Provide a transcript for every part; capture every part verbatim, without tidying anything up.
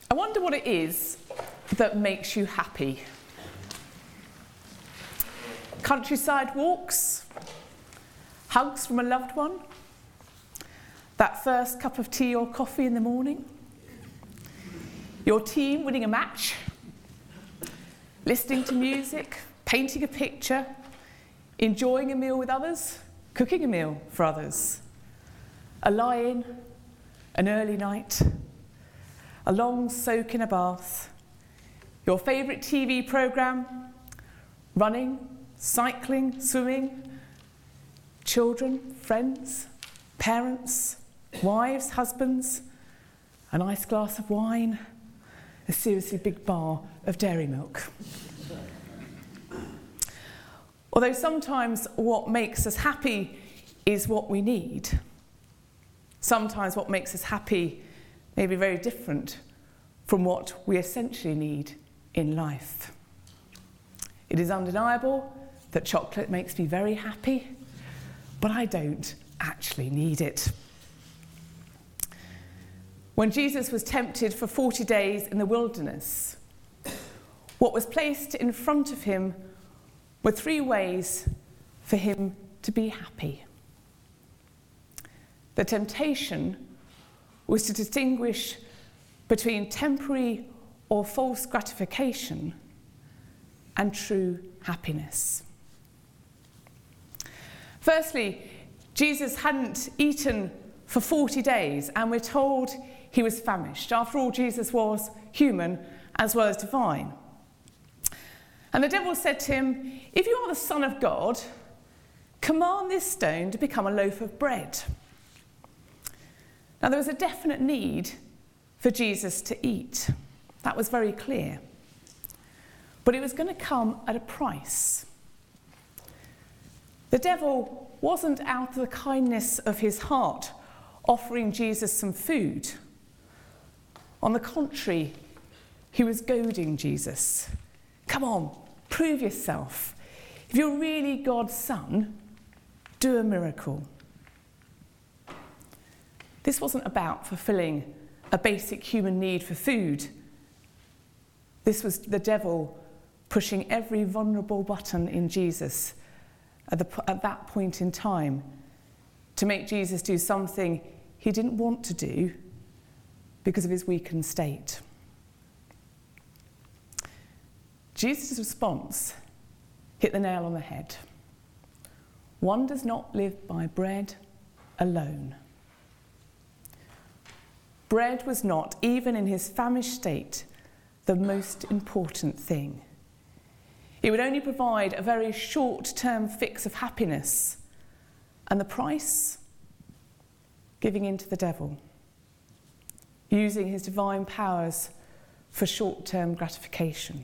I wonder what it is that makes you happy. Countryside walks, hugs from a loved one, that first cup of tea or coffee in the morning, your team winning a match, listening to music, painting a picture, enjoying a meal with others, cooking a meal for others, a lie-in, an early night, a long soak in a bath, your favourite T V programme, running, cycling, swimming, children, friends, parents, wives, husbands, a nice glass of wine, a seriously big bar of dairy milk. Although sometimes what makes us happy is what we need, sometimes what makes us happy may be very different from what we essentially need in life. It is undeniable that chocolate makes me very happy, but I don't actually need it. When Jesus was tempted for forty days in the wilderness, what was placed in front of him were three ways for him to be happy. The temptation was to distinguish between temporary or false gratification and true happiness. Firstly, Jesus hadn't eaten for forty days, and we're told he was famished. After all, Jesus was human as well as divine. And the devil said to him, "If you are the Son of God, command this stone to become a loaf of bread." Now, there was a definite need for Jesus to eat. That was very clear. But it was going to come at a price. The devil wasn't, out of the kindness of his heart, offering Jesus some food. On the contrary, he was goading Jesus. Come on, prove yourself. If you're really God's son, do a miracle. This wasn't about fulfilling a basic human need for food. This was the devil pushing every vulnerable button in Jesus at, the, at that point in time to make Jesus do something he didn't want to do because of his weakened state. Jesus' response hit the nail on the head. One does not live by bread alone. Bread was not, even in his famished state, the most important thing. It would only provide a very short-term fix of happiness. And the price? Giving in to the devil. Using his divine powers for short-term gratification.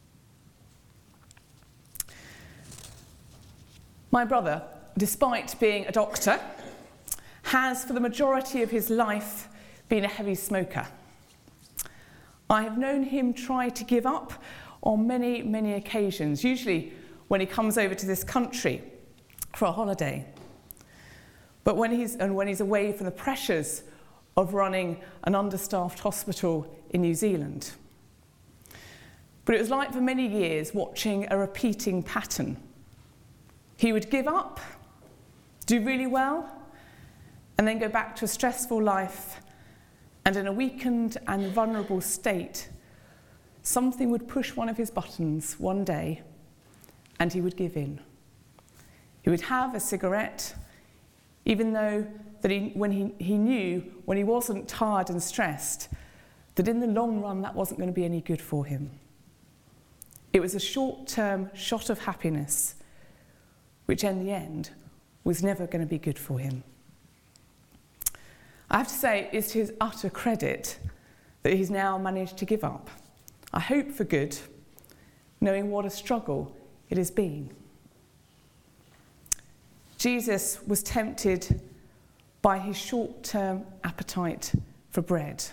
My brother, despite being a doctor, has for the majority of his life been a heavy smoker. I have known him try to give up on many, many occasions, usually when he comes over to this country for a holiday. But when he's, and when he's away from the pressures of running an understaffed hospital in New Zealand. But it was like for many years watching a repeating pattern. He would give up, do really well, and then go back to a stressful life, and in a weakened and vulnerable state, something would push one of his buttons one day, and he would give in. He would have a cigarette, even though that he, when he, he knew, when he wasn't tired and stressed, that in the long run that wasn't going to be any good for him. It was a short-term shot of happiness, which in the end was never going to be good for him. I have to say, it's to his utter credit that he's now managed to give up. I hope for good, knowing what a struggle it has been. Jesus was tempted by his short-term appetite for bread.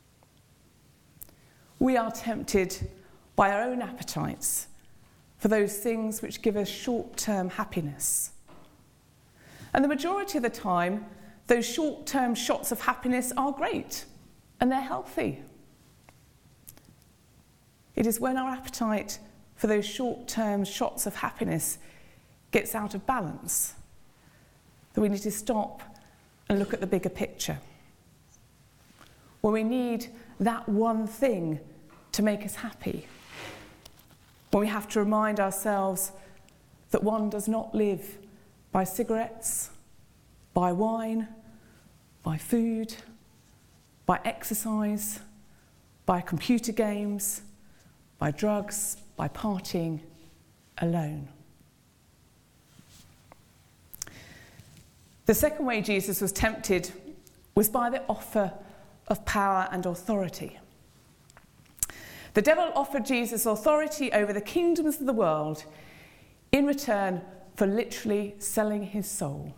We are tempted by our own appetites for those things which give us short-term happiness. And the majority of the time, those short-term shots of happiness are great and they're healthy. It is when our appetite for those short-term shots of happiness gets out of balance that we need to stop and look at the bigger picture. When we need that one thing to make us happy. When we have to remind ourselves that one does not live by cigarettes, by wine, by food, by exercise, by computer games, by drugs, by partying alone. The second way Jesus was tempted was by the offer of power and authority. The devil offered Jesus authority over the kingdoms of the world in return for literally selling his soul.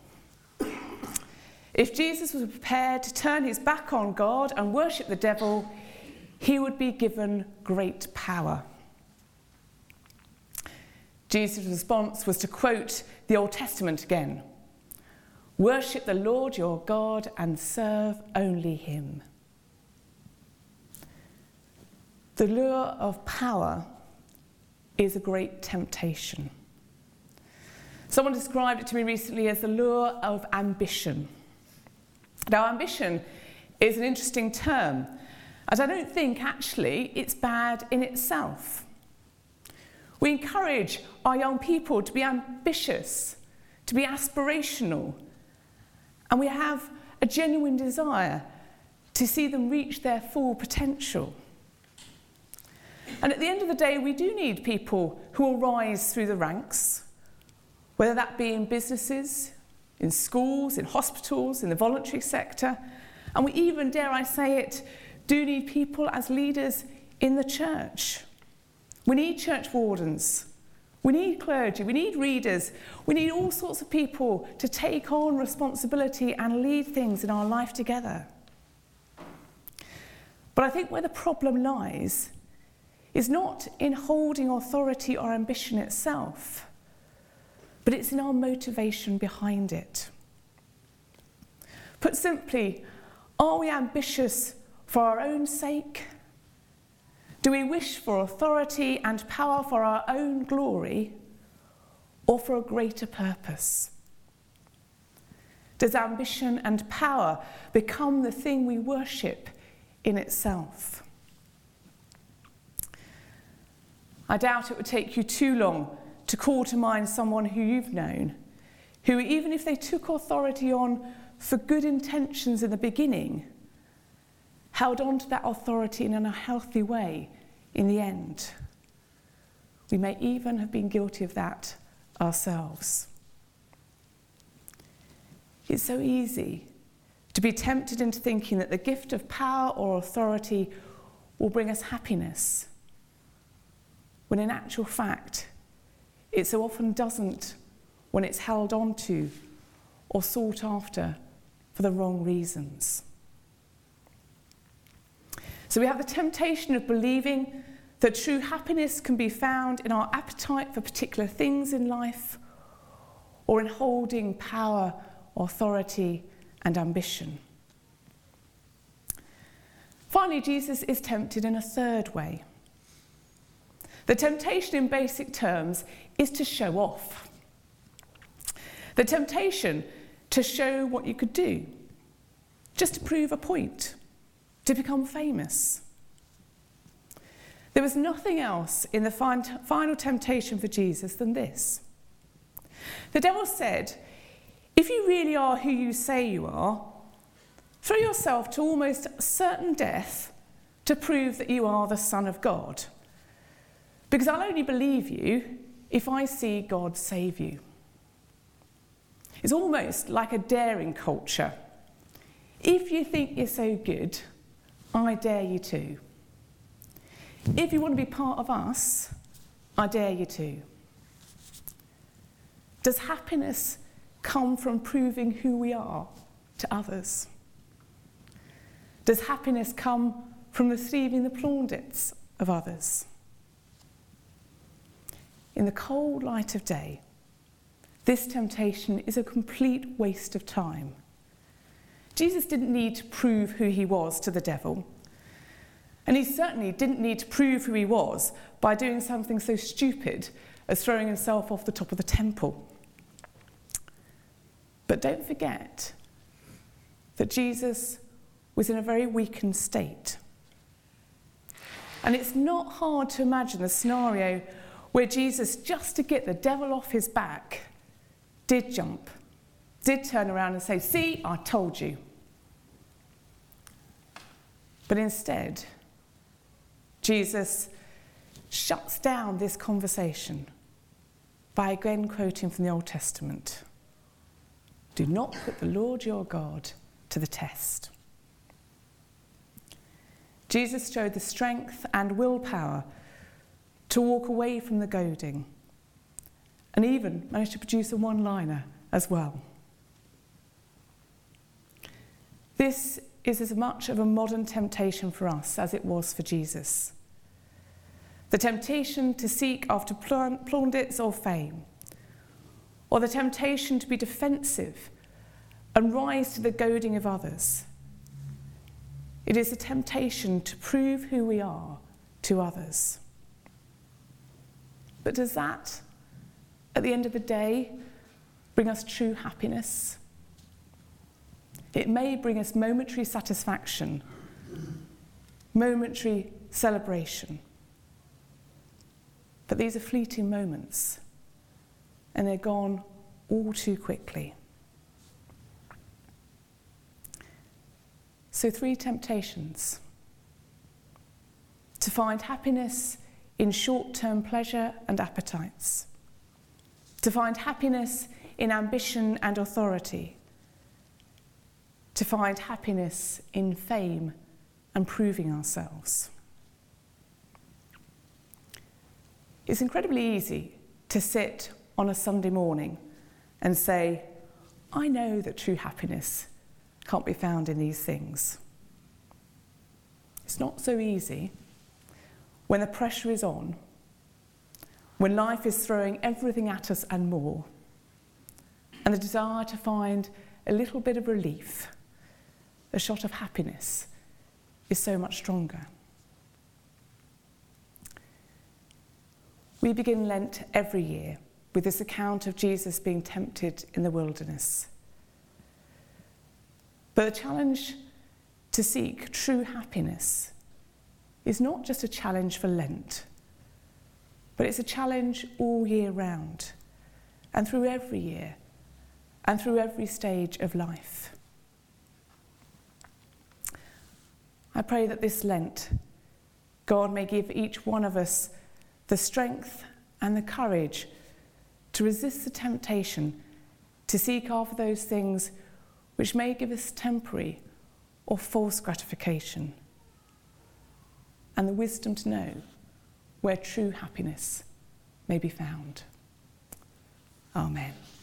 If Jesus was prepared to turn his back on God and worship the devil, he would be given great power. Jesus' response was to quote the Old Testament again. Worship the Lord your God and serve only him. The lure of power is a great temptation. Someone described it to me recently as the lure of ambition. Now, ambition is an interesting term, as I don't think actually it's bad in itself. We encourage our young people to be ambitious, to be aspirational, and we have a genuine desire to see them reach their full potential. And at the end of the day, we do need people who will rise through the ranks, whether that be in businesses, in schools, in hospitals, in the voluntary sector, and we even, dare I say it, do need people as leaders in the church. We need church wardens, we need clergy, we need readers, we need all sorts of people to take on responsibility and lead things in our life together. But I think where the problem lies is not in holding authority or ambition itself, but it's in our motivation behind it. Put simply, are we ambitious for our own sake? Do we wish for authority and power for our own glory, or for a greater purpose? Does ambition and power become the thing we worship in itself? I doubt it would take you too long to call to mind someone who you've known, who, even if they took authority on for good intentions in the beginning, held on to that authority in a healthy way in the end. We may even have been guilty of that ourselves. It's so easy to be tempted into thinking that the gift of power or authority will bring us happiness, when in actual fact, it so often doesn't when it's held on to or sought after for the wrong reasons. So we have the temptation of believing that true happiness can be found in our appetite for particular things in life, or in holding power, authority, and ambition. Finally, Jesus is tempted in a third way. The temptation in basic terms is to show off. The temptation to show what you could do, just to prove a point, to become famous. There was nothing else in the final temptation for Jesus than this. The devil said, if you really are who you say you are, throw yourself to almost certain death to prove that you are the Son of God. Because I'll only believe you if I see God save you. It's almost like a daring culture. If you think you're so good, I dare you to. If you want to be part of us, I dare you to. Does happiness come from proving who we are to others? Does happiness come from receiving the plaudits of others? In the cold light of day, this temptation is a complete waste of time. Jesus didn't need to prove who he was to the devil. And he certainly didn't need to prove who he was by doing something so stupid as throwing himself off the top of the temple. But don't forget that Jesus was in a very weakened state. And it's not hard to imagine the scenario where Jesus, just to get the devil off his back, did jump, did turn around and say, "See, I told you." But instead, Jesus shuts down this conversation by again quoting from the Old Testament, "Do not put the Lord your God to the test." Jesus showed the strength and willpower to walk away from the goading, and even managed to produce a one-liner as well. This is as much of a modern temptation for us as it was for Jesus. The temptation to seek after plaudits or fame, or the temptation to be defensive and rise to the goading of others. It is a temptation to prove who we are to others. But does that, at the end of the day, bring us true happiness? It may bring us momentary satisfaction, momentary celebration. But these are fleeting moments, and they're gone all too quickly. So three temptations. To find happiness in short-term pleasure and appetites. To find happiness in ambition and authority. To find happiness in fame and proving ourselves. It's incredibly easy to sit on a Sunday morning and say, "I know that true happiness can't be found in these things." It's not so easy when the pressure is on, when life is throwing everything at us and more, and the desire to find a little bit of relief, a shot of happiness, is so much stronger. We begin Lent every year with this account of Jesus being tempted in the wilderness. But the challenge to seek true happiness is not just a challenge for Lent, but it's a challenge all year round, and through every year, and through every stage of life. I pray that this Lent, God may give each one of us the strength and the courage to resist the temptation to seek after those things which may give us temporary or false gratification, and the wisdom to know where true happiness may be found. Amen.